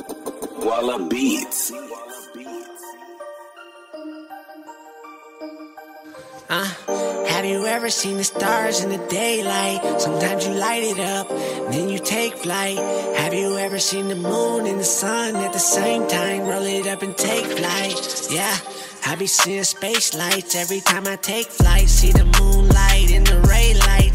Walla Beats. Have you ever seen the stars in the daylight? Sometimes you light it up, then you take flight. Have you ever seen the moon and the sun at the same time? Roll it up and take flight. Yeah, I be seeing space lights every time I take flight. See the moonlight and the ray light.